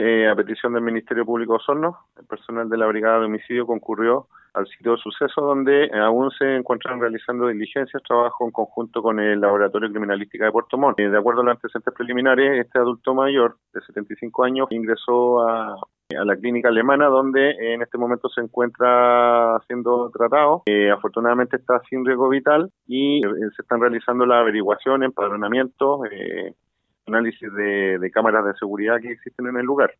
A petición del Ministerio Público de Osorno, el personal de la Brigada de Homicidio concurrió al sitio de suceso, donde aún se encuentran realizando diligencias, trabajo en conjunto con el Laboratorio de Criminalística de Puerto Montt. De acuerdo a los antecedentes preliminares, este adulto mayor de 75 años ingresó a la clínica alemana, donde en este momento se encuentra siendo tratado. Afortunadamente está sin riesgo vital y se están realizando las averiguaciones, empadronamientos, análisis de cámaras de seguridad que existen en el lugar.